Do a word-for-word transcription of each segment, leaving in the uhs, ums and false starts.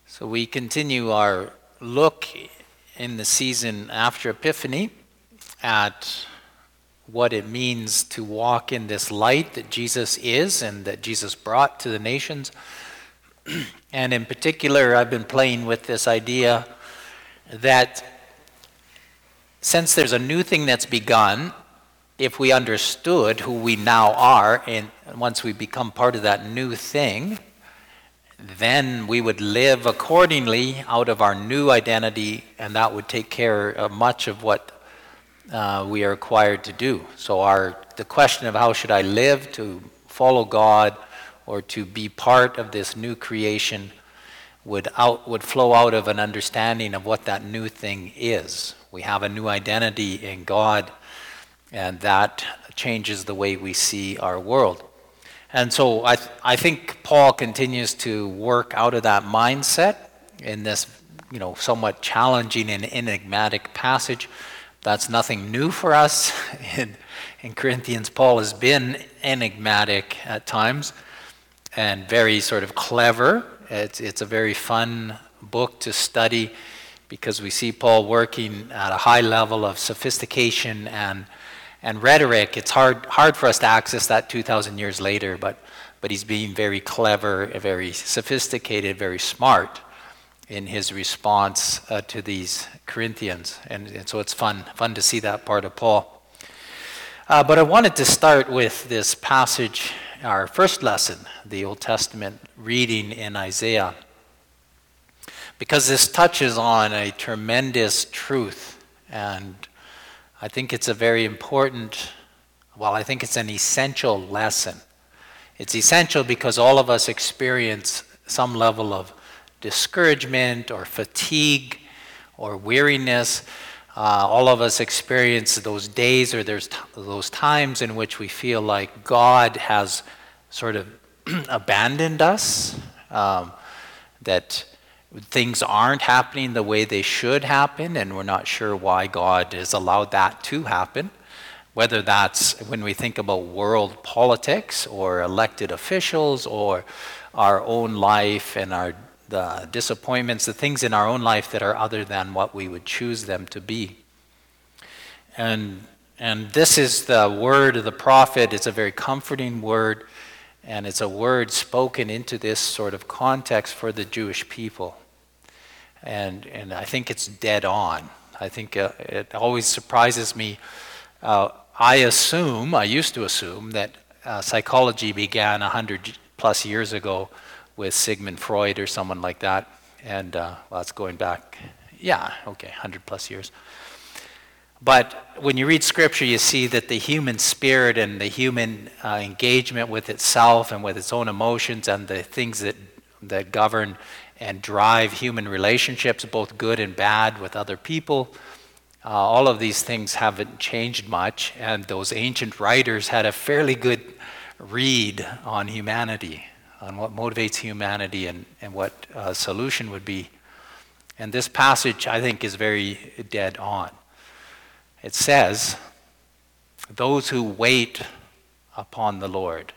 So we continue our look in the season after Epiphany at what it means to walk in this light that Jesus is and that Jesus brought to the nations. And in particular, I've been playing with this idea that since there's a new thing that's begun, if we understood who we now are, and once we become part of that new thing, then we would live accordingly out of our new identity, and that would take care of much of what uh, we are required to do. So our the question of how should I live to follow God or to be part of this new creation would out would flow out of an understanding of what that new thing is. We have a new identity in God, and that changes the way we see our world. And so I, th- I think Paul continues to work out of that mindset in this, you know, somewhat challenging and enigmatic passage. That's nothing new for us. In, in Corinthians, Paul has been enigmatic at times and very sort of clever. It's, it's a very fun book to study because we see Paul working at a high level of sophistication and And rhetoric. It's hard hard for us to access that two thousand years later, but but he's being very clever, very sophisticated, very smart in his response uh, to these Corinthians. And, and so it's fun, fun to see that part of Paul. Uh, but I wanted to start with this passage, our first lesson, the Old Testament reading in Isaiah, because this touches on a tremendous truth, and I think it's a very important, well, I think it's an essential lesson. It's essential because all of us experience some level of discouragement or fatigue or weariness. Uh, all of us experience those days or there's t- those times in which we feel like God has sort of abandoned us, um, that things aren't happening the way they should happen, and we're not sure why God has allowed that to happen. Whether that's when we think about world politics or elected officials or our own life and our the disappointments, the things in our own life that are other than what we would choose them to be. And and this is the word of the prophet. It's a very comforting word, and it's a word spoken into this sort of context for the Jewish people. And and I think it's dead on. I think uh, it always surprises me. Uh, I assume, I used to assume, that uh, psychology began one hundred plus years ago with Sigmund Freud or someone like that. And, uh, well, it's going back, yeah, okay, one hundred plus years. But when you read Scripture, you see that the human spirit and the human uh, engagement with itself and with its own emotions and the things that, that govern and drive human relationships, both good and bad, with other people, uh, all of these things haven't changed much, and those ancient writers had a fairly good read on humanity, on what motivates humanity and, and what a solution would be. And this passage, I think, is very dead on. It says, "Those who wait upon the Lord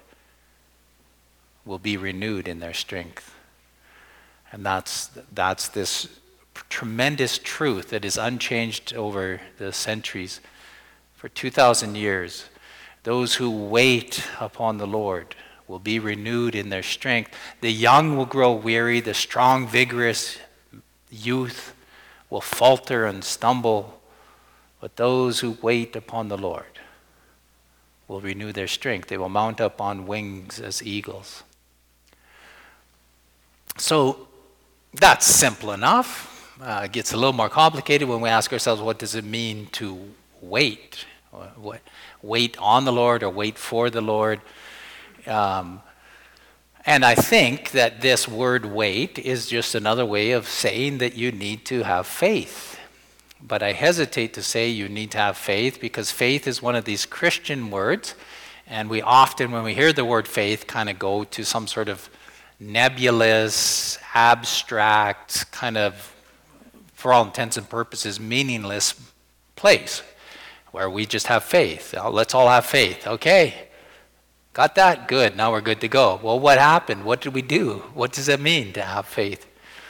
will be renewed in their strength." And that's that's this tremendous truth that is unchanged over the centuries. For two thousand years, those who wait upon the Lord will be renewed in their strength. The young will grow weary, the strong, vigorous youth will falter and stumble, but those who wait upon the Lord will renew their strength. They will mount up on wings as eagles. So that's simple enough. Uh, it gets a little more complicated when we ask ourselves, what does it mean to wait? What, wait on the Lord or wait for the Lord? Um, and I think that this word wait is just another way of saying that you need to have faith. But I hesitate to say you need to have faith because faith is one of these Christian words, and we often, when we hear the word faith, kind of go to some sort of nebulous, abstract, kind of, for all intents and purposes, meaningless place where we just have faith. Let's all have faith. Okay, got that? Good. Now we're good to go. Well, what happened? What did we do? What does it mean to have faith?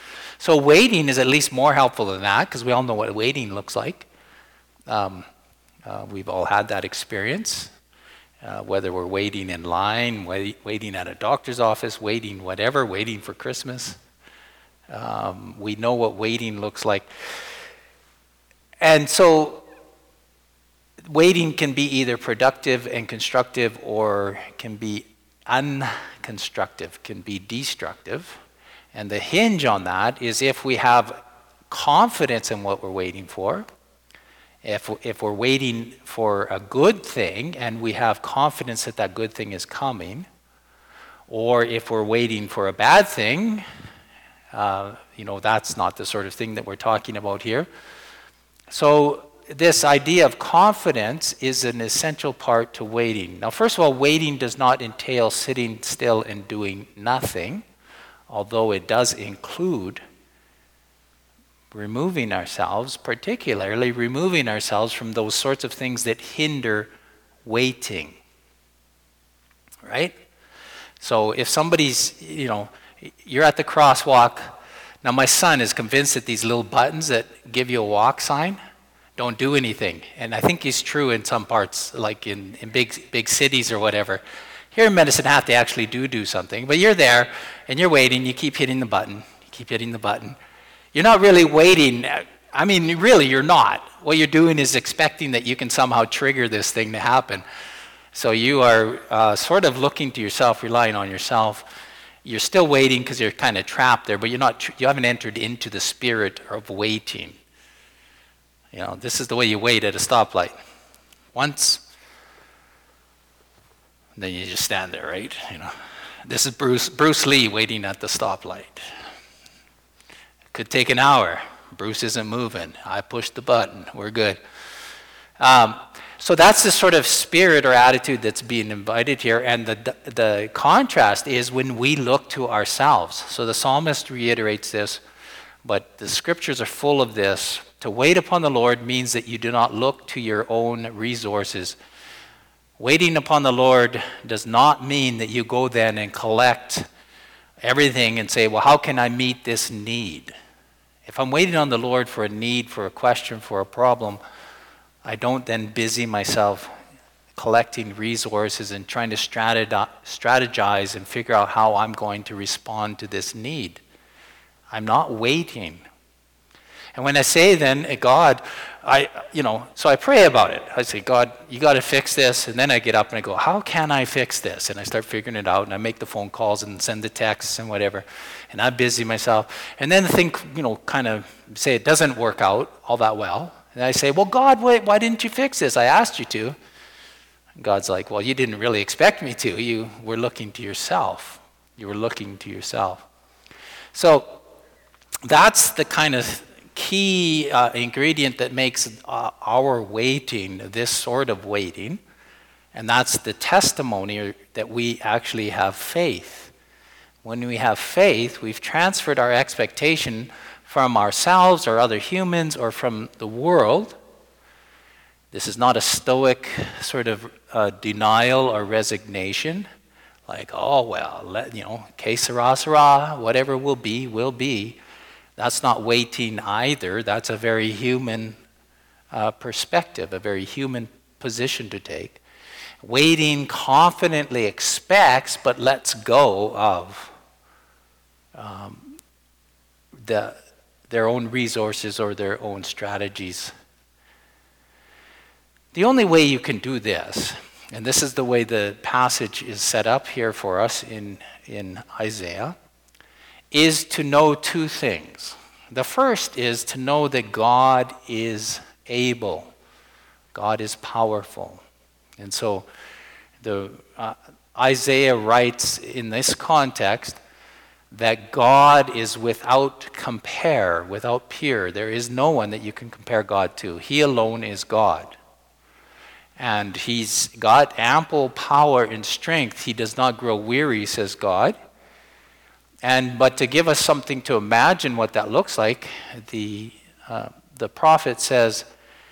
So waiting is at least more helpful than that, because we all know what waiting looks like. Um, uh, we've all had that experience, uh, whether we're waiting in line, wait, waiting at a doctor's office, waiting whatever, waiting for Christmas. Um, we know what waiting looks like. And so waiting can be either productive and constructive, or can be unconstructive, can be destructive. And the hinge on that is if we have confidence in what we're waiting for, if, if we're waiting for a good thing and we have confidence that that good thing is coming, or if we're waiting for a bad thing, uh, you know, that's not the sort of thing that we're talking about here. So this idea of confidence is an essential part to waiting. Now, first of all, waiting does not entail sitting still and doing nothing, although it does include removing ourselves, particularly removing ourselves from those sorts of things that hinder waiting, right? So if somebody's, you know, you're at the crosswalk. Now my son is convinced that these little buttons that give you a walk sign don't do anything. And I think it's true in some parts, like in, in big big cities or whatever. Here in Medicine Hat, they actually do do something. But you're there, and you're waiting. You keep hitting the button. You keep hitting the button. You're not really waiting. I mean, really, you're not. What you're doing is expecting that you can somehow trigger this thing to happen. So you are uh, sort of looking to yourself, relying on yourself. You're still waiting because you're kind of trapped there, but you're not. You haven't entered into the spirit of waiting. You know, this is the way you wait at a stoplight. Once. Then you just stand there, right? You know, this is Bruce Bruce Lee waiting at the stoplight. It could take an hour. Bruce isn't moving. I pushed the button. We're good. Um, so that's the sort of spirit or attitude that's being invited here. And the the contrast is when we look to ourselves. So the psalmist reiterates this, but the scriptures are full of this. To wait upon the Lord means that you do not look to your own resources. Waiting upon the Lord does not mean that you go then and collect everything and say, well, how can I meet this need? If I'm waiting on the Lord for a need, for a question, for a problem, I don't then busy myself collecting resources and trying to strategize and figure out how I'm going to respond to this need. I'm not waiting. And when I say then, God, I, you know, so I pray about it. I say, God, you got to fix this. And then I get up and I go, how can I fix this? And I start figuring it out. And I make the phone calls and send the texts and whatever. And I busy myself. And then think, you know, kind of say it doesn't work out all that well. And I say, well, God, wait, why didn't you fix this? I asked you to. And God's like, well, you didn't really expect me to. You were looking to yourself. You were looking to yourself. So that's the kind of key uh, ingredient that makes uh, our waiting this sort of waiting, and that's the testimony that we actually have faith. When we have faith, we've transferred our expectation from ourselves or other humans or from the world. This is not a stoic sort of uh, denial or resignation, like, oh, well, let, you know, que sera, sera, whatever will be, will be. That's not waiting either. That's a very human uh, perspective, a very human position to take. Waiting confidently expects, but lets go of um, the, their own resources or their own strategies. The only way you can do this, and this is the way the passage is set up here for us in, in Isaiah, is to know two things. The first is to know that God is able. God is powerful. And so the uh, Isaiah writes in this context that God is without compare, without peer. There is no one that you can compare God to. He alone is God. And he's got ample power and strength. He does not grow weary, says God. And but to give us something to imagine what that looks like, the uh, the prophet says,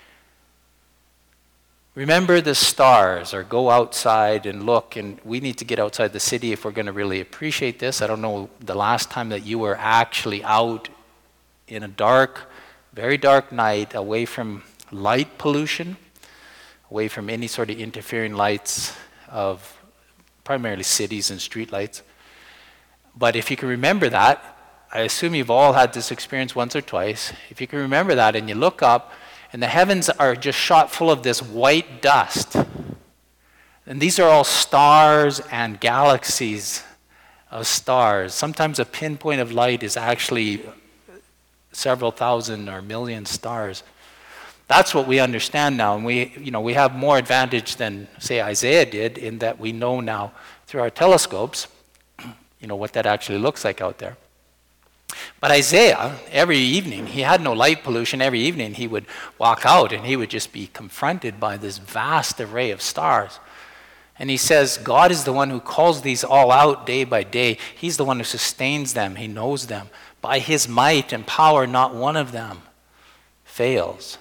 remember the stars, or go outside and look. And we need to get outside the city if we're going to really appreciate this. I don't know the last time that you were actually out in a dark, very dark night, away from light pollution, away from any sort of interfering lights of primarily cities and street lights. But if you can remember that, I assume you've all had this experience once or twice. If you can remember that and you look up and the heavens are just shot full of this white dust, and these are all stars and galaxies of stars. Sometimes a pinpoint of light is actually several thousand or million stars. That's what we understand now, and we, you know, we have more advantage than, say, Isaiah did, in that we know now through our telescopes, you know, what that actually looks like out there. But Isaiah, every evening, he had no light pollution. Every evening he would walk out and he would just be confronted by this vast array of stars. And he says, God is the one who calls these all out day by day. He's the one who sustains them. He knows them. By his might and power, not one of them fails.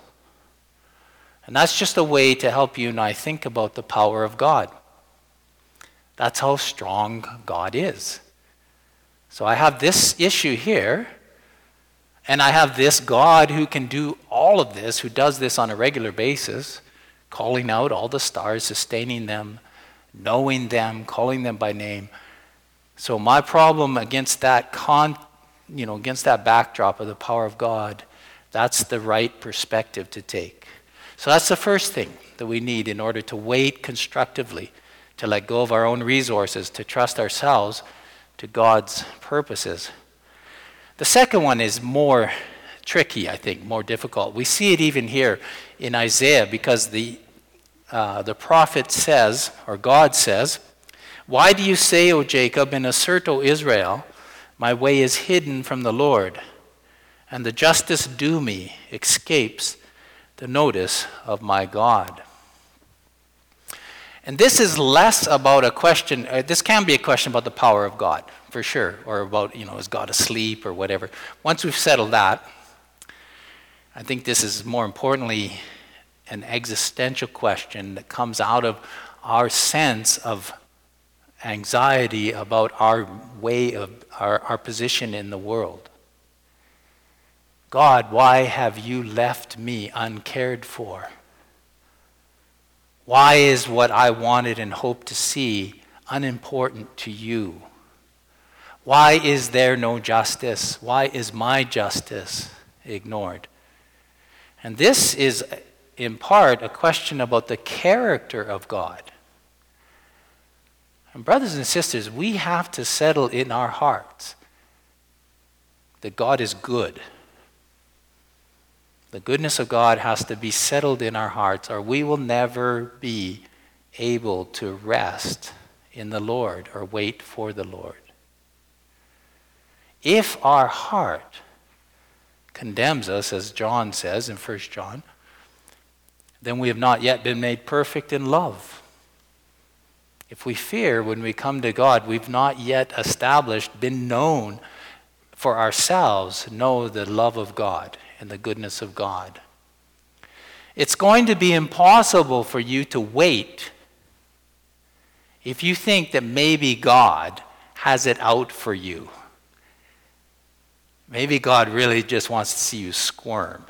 And that's just a way to help you and I think about the power of God. That's how strong God is. So I have this issue here, and I have this God who can do all of this, who does this on a regular basis, calling out all the stars, sustaining them, knowing them, calling them by name. So my problem against that con, you know, against that backdrop of the power of God, that's the right perspective to take. So that's the first thing that we need in order to wait constructively, to let go of our own resources, to trust ourselves to God's purposes. The second one is more tricky, I think, more difficult. We see it even here in Isaiah, because the uh, the prophet says, or God says, "Why do you say, O Jacob, and assert, O Israel, my way is hidden from the Lord, and the justice due me escapes the notice of my God." And this is less about a question, uh, this can be a question about the power of God, for sure, or about, you know, is God asleep or whatever. Once we've settled that, I think this is more importantly an existential question that comes out of our sense of anxiety about our way of, our, our position in the world. God, why have you left me uncared for? Why is what I wanted and hoped to see unimportant to you? Why is there no justice? Why is my justice ignored? And this is, in part, a question about the character of God. And brothers and sisters, we have to settle in our hearts that God is good. The goodness of God has to be settled in our hearts, or we will never be able to rest in the Lord or wait for the Lord. If our heart condemns us, as John says in First John, then we have not yet been made perfect in love. If we fear when we come to God, we've not yet established, been known for ourselves, know the love of God and the goodness of God. It's going to be impossible for you to wait if you think that maybe God has it out for you. Maybe God really just wants to see you squirm.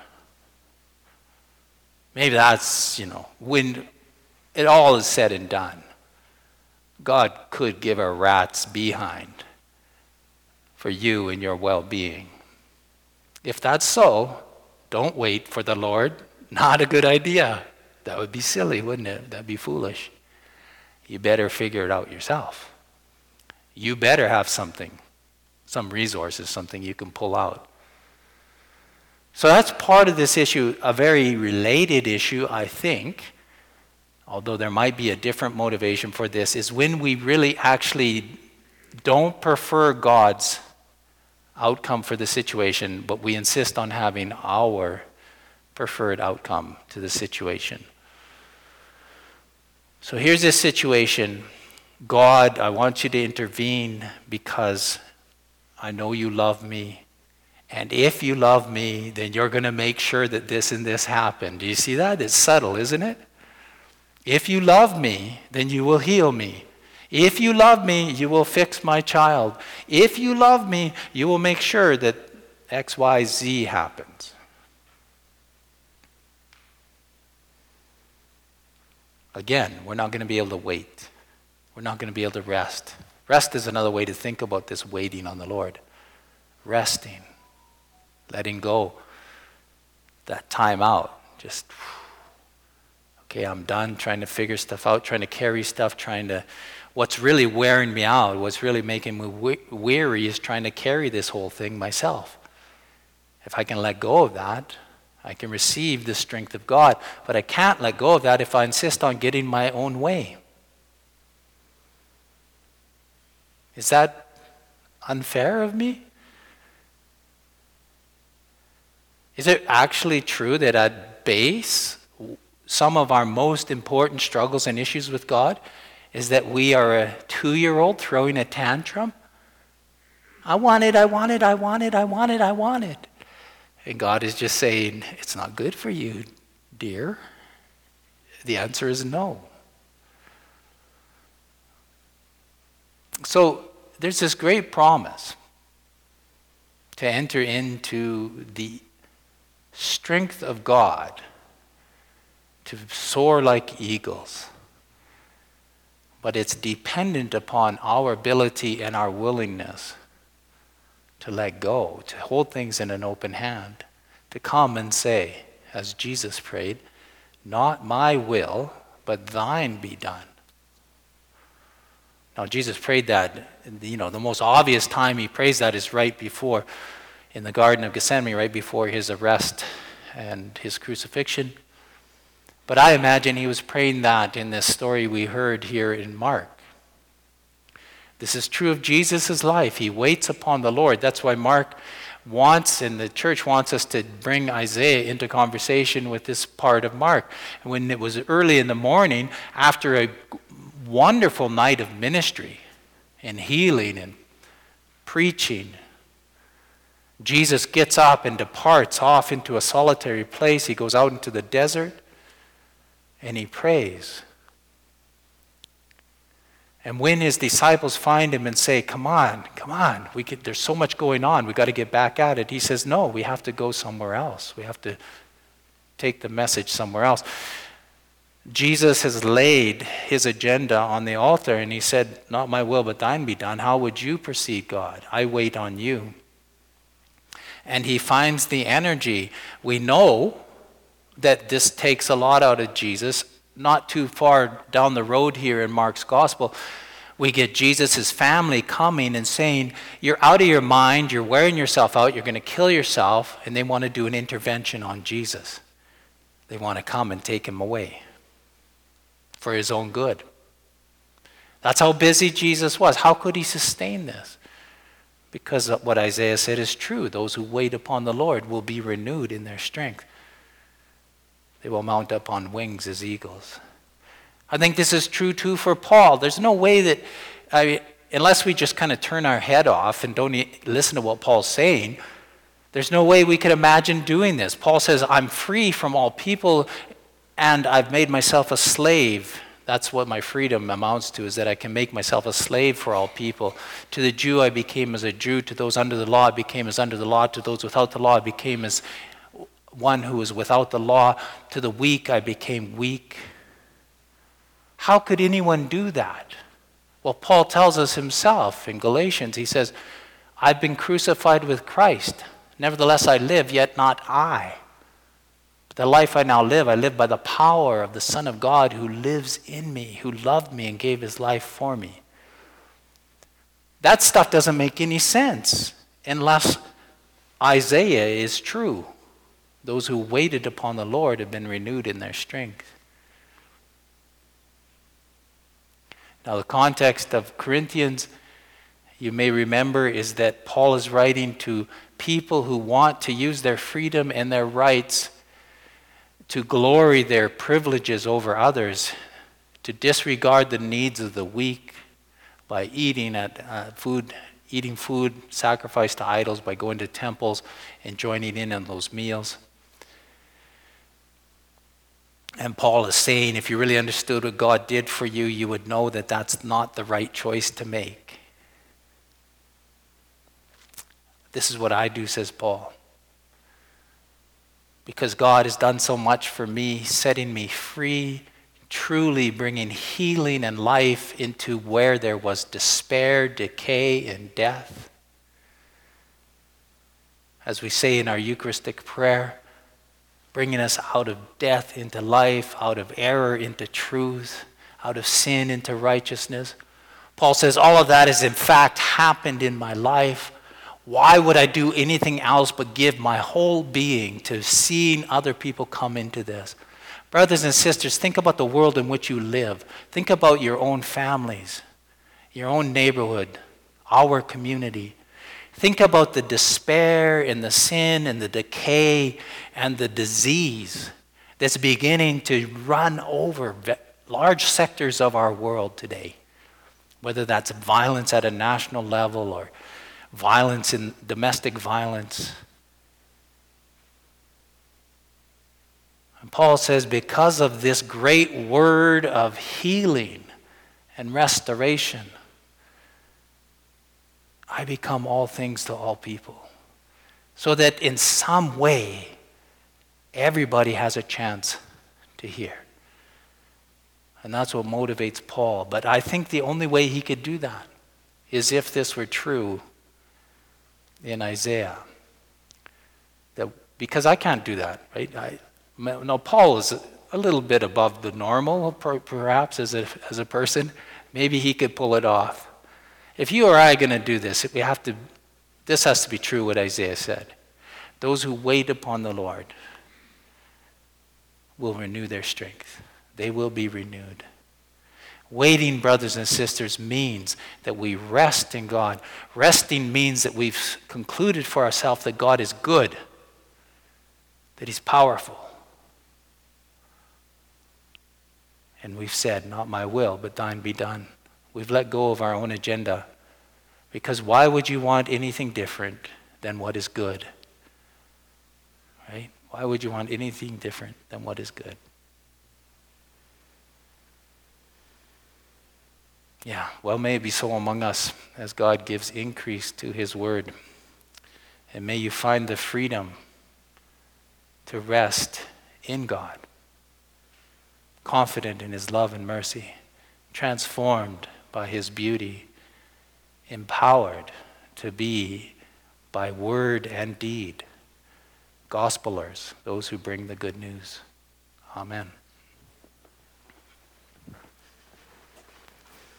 Maybe that's, you know, when it all is said and done, God could give a rat's behind for you and your well-being. If that's so, don't wait for the Lord. Not a good idea. That would be silly, wouldn't it? That'd be foolish. You better figure it out yourself. You better have something, some resources, something you can pull out. So that's part of this issue, a very related issue, I think, although there might be a different motivation for this, is when we really actually don't prefer God's outcome for the situation, but we insist on having our preferred outcome to the situation. So here's this situation. God, I want you to intervene because I know you love me. And if you love me, then you're going to make sure that this and this happen. Do you see that? It's subtle, isn't it? If you love me, then you will heal me. If you love me, you will fix my child. If you love me, you will make sure that X, Y, Z happens. Again, we're not going to be able to wait. We're not going to be able to rest. Rest is another way to think about this waiting on the Lord. Resting. Letting go. That time out. Just, okay, I'm done trying to figure stuff out, trying to carry stuff, trying to, what's really wearing me out, what's really making me we- weary is trying to carry this whole thing myself. If I can let go of that, I can receive the strength of God. But I can't let go of that if I insist on getting my own way. Is that unfair of me? Is it actually true that at base, some of our most important struggles and issues with God is that we are a two-year-old throwing a tantrum? I want it, I want it, I want it, I want it, I want it. And God is just saying, it's not good for you, dear. The answer is no. So there's this great promise to enter into the strength of God, to soar like eagles. But it's dependent upon our ability and our willingness to let go, to hold things in an open hand, to come and say, as Jesus prayed, not my will, but thine be done. Now, Jesus prayed that, you know, the most obvious time he prays that is right before, in the Garden of Gethsemane, right before his arrest and his crucifixion. But I imagine he was praying that in this story we heard here in Mark. This is true of Jesus' life. He waits upon the Lord. That's why Mark wants, and the church wants us to bring Isaiah into conversation with this part of Mark. And when it was early in the morning, after a wonderful night of ministry and healing and preaching, Jesus gets up and departs off into a solitary place. He goes out into the desert and he prays. And when his disciples find him and say, come on, come on, we could, there's so much going on, we've got to get back at it. He says, no, we have to go somewhere else. We have to take the message somewhere else. Jesus has laid his agenda on the altar and he said, not my will, but thine be done. How would you proceed, God? I wait on you. And he finds the energy. We know that this takes a lot out of Jesus. Not too far down the road here in Mark's gospel, we get Jesus' family coming and saying, you're out of your mind, you're wearing yourself out, you're going to kill yourself, and they want to do an intervention on Jesus. They want to come and take him away for his own good. That's how busy Jesus was. How could he sustain this? Because what Isaiah said is true. Those who wait upon the Lord will be renewed in their strength. They will mount up on wings as eagles. I think this is true too for Paul. There's no way that, I mean, unless we just kind of turn our head off and don't listen to what Paul's saying, there's no way we could imagine doing this. Paul says, I'm free from all people and I've made myself a slave. That's what my freedom amounts to, is that I can make myself a slave for all people. To the Jew I became as a Jew. To those under the law I became as under the law. To those without the law I became as one who is without the law. To the weak I became weak. How could anyone do that? Well, Paul tells us himself in Galatians. He says, I've been crucified with Christ. Nevertheless I live, yet not I. But the life I now live, I live by the power of the Son of God who lives in me, who loved me and gave his life for me. That stuff doesn't make any sense unless Isaiah is true. Those who waited upon the Lord have been renewed in their strength. Now, the context of Corinthians, you may remember, is that Paul is writing to people who want to use their freedom and their rights to glory their privileges over others, to disregard the needs of the weak by eating at uh, food, eating food sacrificed to idols, by going to temples and joining in on those meals. And Paul is saying, if you really understood what God did for you, you would know that that's not the right choice to make. This is what I do, says Paul. Because God has done so much for me, setting me free, truly bringing healing and life into where there was despair, decay, and death. As we say in our Eucharistic prayer, bringing us out of death into life, out of error into truth, out of sin into righteousness. Paul says all of that has in fact happened in my life. Why would I do anything else but give my whole being to seeing other people come into this? Brothers and sisters, think about the world in which you live. Think about your own families, your own neighborhood, our community. Think about the despair and the sin and the decay and the disease that's beginning to run over large sectors of our world today. Whether that's violence at a national level or violence in domestic violence. And Paul says, because of this great word of healing and restoration, I become all things to all people. So that in some way, everybody has a chance to hear. And that's what motivates Paul. But I think the only way he could do that is if this were true in Isaiah. That, because I can't do that, right? I, no, Paul is a little bit above the normal, perhaps, as a, as a person. Maybe he could pull it off. If you or I are going to do this, we have to. This has to be true what Isaiah said. Those who wait upon the Lord will renew their strength. They will be renewed. Waiting, brothers and sisters, means that we rest in God. Resting means that we've concluded for ourselves that God is good, that he's powerful. And we've said, not my will, but thine be done. We've let go of our own agenda. Because why would you want anything different than what is good? Right? Why would you want anything different than what is good? Yeah, well, may it be so among us as God gives increase to his word. And may you find the freedom to rest in God, confident in his love and mercy, transformed by his beauty, empowered to be by word and deed, gospelers, those who bring the good news. Amen.